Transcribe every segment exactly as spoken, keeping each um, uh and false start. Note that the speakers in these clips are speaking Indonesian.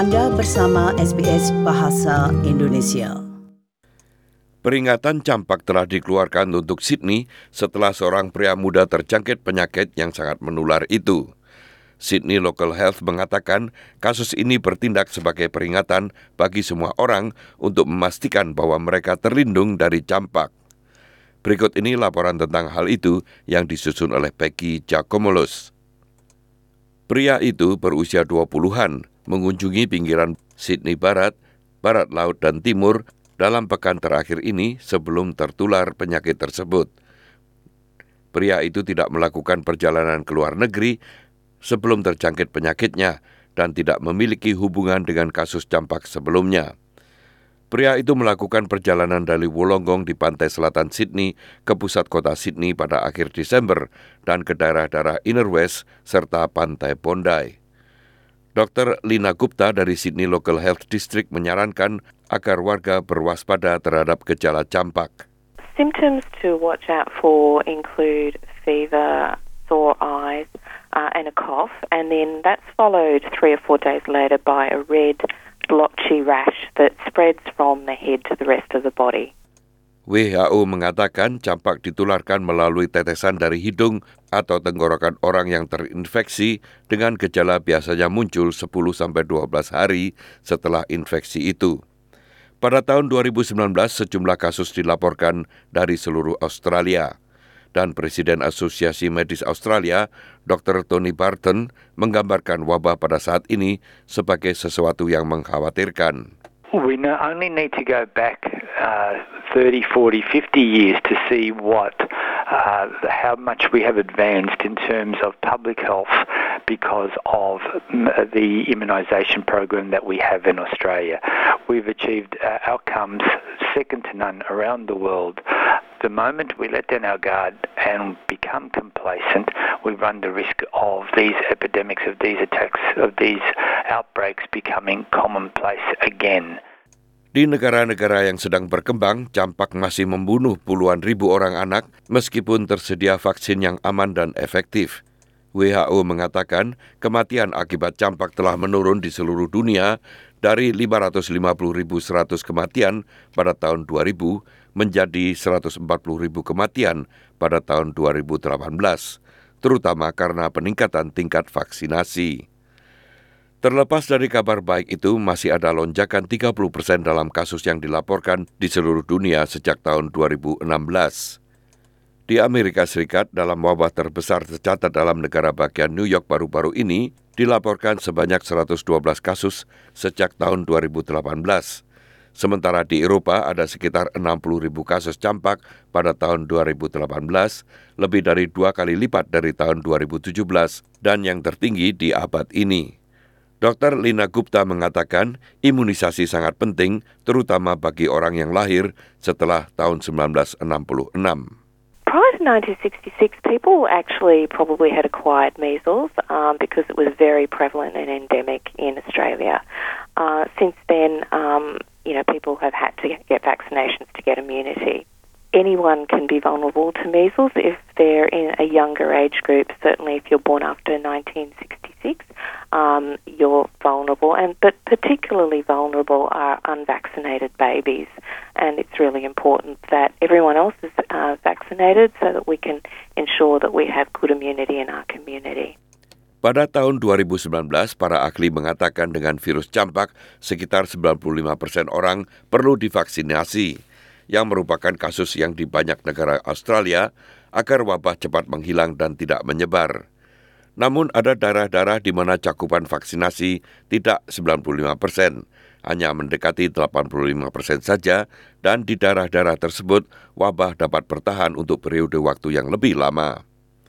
Anda bersama S B S Bahasa Indonesia. Peringatan campak telah dikeluarkan untuk Sydney setelah seorang pria muda terjangkit penyakit yang sangat menular itu. Sydney Local Health mengatakan kasus ini bertindak sebagai peringatan bagi semua orang untuk memastikan bahwa mereka terlindung dari campak. Berikut ini laporan tentang hal itu yang disusun oleh Peggy Giacomolos. Pria itu berusia dua puluhan, mengunjungi pinggiran Sydney Barat, Barat Laut dan Timur dalam pekan terakhir ini sebelum tertular penyakit tersebut. Pria itu tidak melakukan perjalanan ke luar negeri sebelum terjangkit penyakitnya dan tidak memiliki hubungan dengan kasus campak sebelumnya. Pria itu melakukan perjalanan dari Wollongong di pantai selatan Sydney ke pusat kota Sydney pada akhir Desember dan ke daerah-daerah Inner West serta pantai Bondi. Doktor Lina Gupta dari Sydney Local Health District menyarankan agar warga berwaspada terhadap gejala campak. Symptoms to watch out for include fever, sore eyes uh, and a cough, and then that's followed three or four days later by a red blotchy rash that spreads from the head to the rest of the body. W H O mengatakan campak ditularkan melalui tetesan dari hidung atau tenggorokan orang yang terinfeksi dengan gejala biasanya muncul sepuluh sampai dua belas hari setelah infeksi itu. Pada tahun dua ribu sembilan belas sejumlah kasus dilaporkan dari seluruh Australia. Dan Presiden Asosiasi Medis Australia, Doktor Tony Barton, menggambarkan wabah pada saat ini sebagai sesuatu yang mengkhawatirkan. We only need to go back uh, thirty, forty, fifty years to see what, uh, how much we have advanced in terms of public health because of the immunisation program that we have in Australia. We've achieved uh, outcomes second to none around the world. The moment we let down our guard and become complacent, we run the risk of these epidemics, of these attacks, of these outbreaks becoming commonplace again. Di negara-negara yang sedang berkembang, campak masih membunuh puluhan ribu orang anak meskipun tersedia vaksin yang aman dan efektif. W H O mengatakan kematian akibat campak telah menurun di seluruh dunia dari lima ratus lima puluh ribu seratus kematian pada tahun dua ribu menjadi seratus empat puluh ribu kematian pada tahun dua ribu delapan belas, terutama karena peningkatan tingkat vaksinasi. Terlepas dari kabar baik itu, masih ada lonjakan tiga puluh persen dalam kasus yang dilaporkan di seluruh dunia sejak tahun dua ribu enam belas. Di Amerika Serikat, dalam wabah terbesar tercatat dalam negara bagian New York baru-baru ini, dilaporkan sebanyak seratus dua belas kasus sejak tahun dua ribu delapan belas. Sementara di Eropa ada sekitar enam puluh ribu kasus campak pada tahun dua ribu delapan belas, lebih dari dua kali lipat dari tahun dua ribu tujuh belas dan yang tertinggi di abad ini. Doktor Lina Gupta mengatakan imunisasi sangat penting, terutama bagi orang yang lahir setelah tahun sembilan belas enam puluh enam. Prior to nineteen sixty-six, people actually probably had acquired measles um, because it was very prevalent and endemic in Australia. Uh, since then, um, you know, people have had to get vaccinations to get immunity. Anyone can be vulnerable to measles if they're in a younger age group. Certainly, if you're born after nineteen sixty-six, um, you're vulnerable. And but particularly vulnerable are unvaccinated babies. And it's really important that everyone else is uh, vaccinated so that we can ensure that we have good immunity in our community. Pada tahun dua ribu sembilan belas, para ahli mengatakan dengan virus campak, sekitar sembilan puluh lima persen orang perlu divaksinasi, yang merupakan kasus yang di banyak negara Australia, agar wabah cepat menghilang dan tidak menyebar. Namun ada daerah-daerah di mana cakupan vaksinasi tidak sembilan puluh lima persen, hanya mendekati delapan puluh lima persen saja, dan di daerah-daerah tersebut wabah dapat bertahan untuk periode waktu yang lebih lama.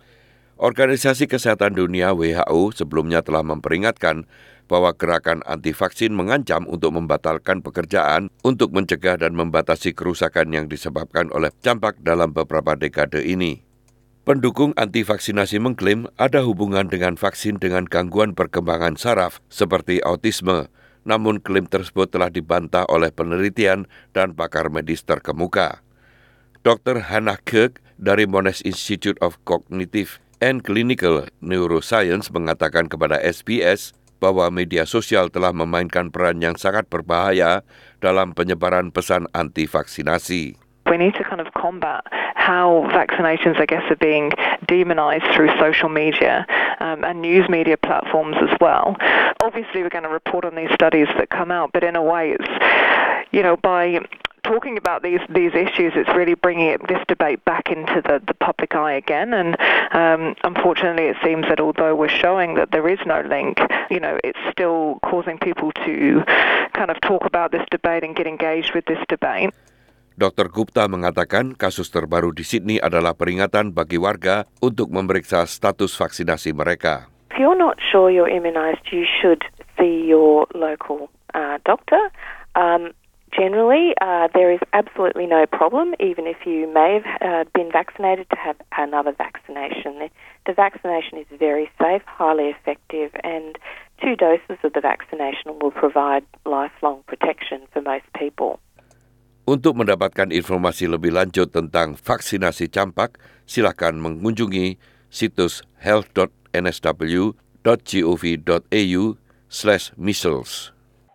Organisasi Kesehatan Dunia W H O sebelumnya telah memperingatkan bahwa gerakan anti-vaksin mengancam untuk membatalkan pekerjaan untuk mencegah dan membatasi kerusakan yang disebabkan oleh campak dalam beberapa dekade ini. Pendukung anti-vaksinasi mengklaim ada hubungan dengan vaksin dengan gangguan perkembangan saraf seperti autisme, namun klaim tersebut telah dibantah oleh penelitian dan pakar medis terkemuka. Doktor Hannah Kirk dari Monash Institute of Cognitive and Clinical Neuroscience mengatakan kepada S B S bahwa media sosial telah memainkan peran yang sangat berbahaya dalam penyebaran pesan anti-vaksinasi. We need to kind of combat how vaccinations, I guess, are being demonized through social media um, and news media platforms as well. Obviously, we're going to report on these studies that come out, but in a way, it's, you know, by talking about these these issues, it's really bringing it, this debate back into the, the public eye again. And um, unfortunately, it seems that although we're showing that there is no link, you know, it's still causing people to kind of talk about this debate and get engaged with this debate. Doktor Gupta mengatakan kasus terbaru di Sydney adalah peringatan bagi warga untuk memeriksa status vaksinasi mereka. If you're not sure you're immunised, you should see your local uh, doctor. Um, generally, uh, there is absolutely no problem, even if you may have uh, been vaccinated, to have another vaccination. The, the vaccination is very safe, highly effective, and two doses of the vaccination will provide lifelong protection for most people. Untuk mendapatkan informasi lebih lanjut tentang vaksinasi campak, silakan mengunjungi situs health dot n s w dot gov dot a u slash measles.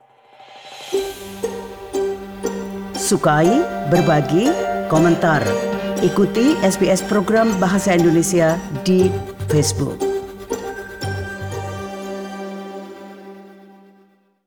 Sukai, berbagi, komentar. Ikuti S B S program Bahasa Indonesia di Facebook.